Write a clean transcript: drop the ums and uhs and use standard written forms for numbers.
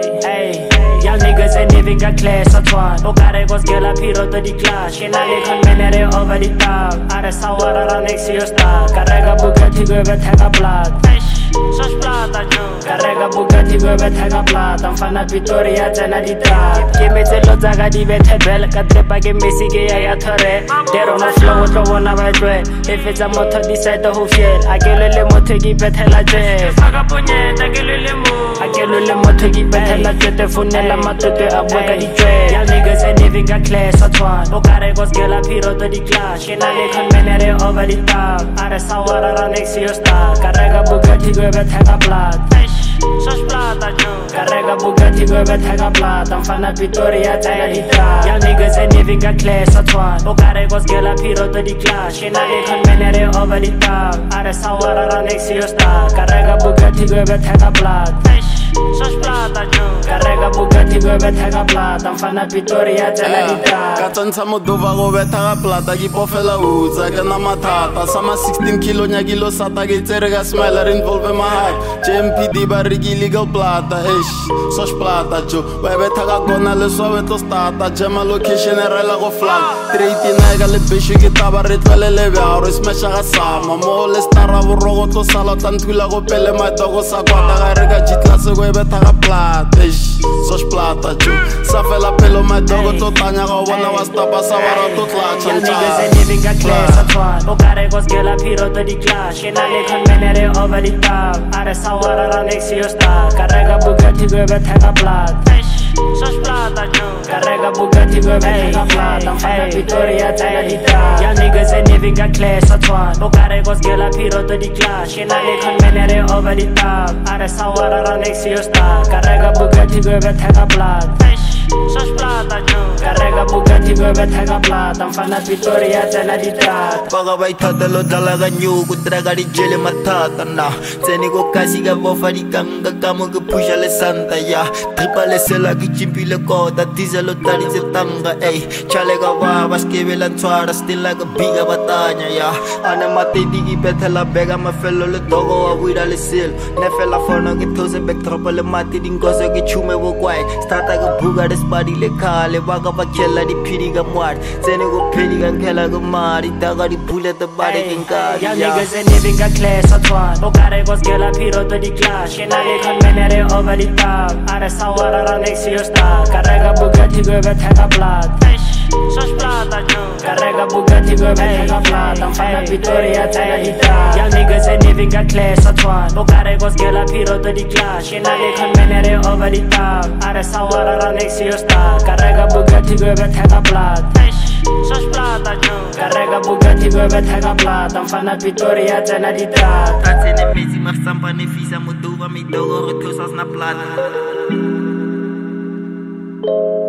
Hey, young niggas ain't even got class or twat. Okare goes girl up here to the class. She not even menere over the top. Are sawara next to your star. Karega Bugatti go with tag blood. Sos plata jo. Karega Bugatti go with tag blood. I'm fana Victoria jana di trap. Give me the lo zaga di bethe bel. Kate page Messi ge ya thore. Dero no flow throw on a dre. If it's a motor decide to who feel. Agelele motor gi bethe la je. Faga ponye agelele mo. Agelele motor gi bethe la je. Te funela matote abweka di dre. Young niggas ain't even got class or twat. Okare goes girl up here to the class. She not even menere over the top. Are sawara next to your star. Karega Bugatti go with tag blood. Sos plata jo. Karega Bugatti go with tag blood. I'm fana Victoria jana di trap. Young niggas ain't even got class or twat. Okare goes girl up here to the class. She not even menere over the top. Are sawara next to your star. Karega Bugatti go with tag blood. Sos plata jo. Karega Bugatti go with tag blood. I'm fana Victoria jana di trap. Katsantsa moduva go betha plata ki pofela utsa kana mathata sama 16 kilo nyakilo sata ke tserega smiler involve my heart JMPD bariki legal plata sos plata jo ba betha ka gona le so veto stata jama location rela go flag 389 ka le bishi ke taba re tlele bya ro smash ga sama mo le stara borogo to sala tantula go pele matogo sa kwata ga re ka jitla se go betha ka plata sos plata jo sa fela pelo matogo to tanya go bona was tapa sa wara to tlacha young niggas ain't even got class or twat. Okare goes girl up here to the class. She not even menere over the top. Are sawara next to your star. Karega Bugatti go with tag blood. Sos plata jo. Karega Bugatti go with tag blood. I'm fana Victoria jana di trap. Young niggas ain't even got class or twat. Okare goes girl up here to the class. She not even menere over the top. Are sawara next to your star. Karega Bugatti go with tag blood. Sos plata jo. Karega Bugatti go with tag blood. I'm fana Victoria jana di trap. Baga baithada lo dalaga nyuku traga di jele matata na tseni go kasi ga bofa di kanga kamo ke pusha le santa ya tripa le sela ki chimpile kota diesel lo tari se tanga chale ga wa baskebela ntwara still like a biga batanya ya ane mate digi bethela bega mafelo le dogo wa wida le sil ne fela fono ke those backdrop le mate dingozo ke chume bo kwai starta ga buga de spadi le khale baga bakela di phiri ga mwar tseni go phiri ga khela go mari daga di bullet the body can got young niggas ain't even got class or twat. Okare goes girl up here to the class. She not even menere over the top. Are sawara next to your star. Karega Bugatti go with tag blood. Sos plata jo. Karega Bugatti go with tag blood. I'm fana Victoria jana di trap. Young niggas ain't even got class or twat. Okare goes girl up here to the class. She not even menere over the top. Are sawara next to your star. Karega Bugatti go with tag blood. Sos plata jo. Karega Bugatti go with tag blood. I'm fana Victoria jana di trap. Tatsene mezi masamba ne fisa moduva mi dogo retosas na plata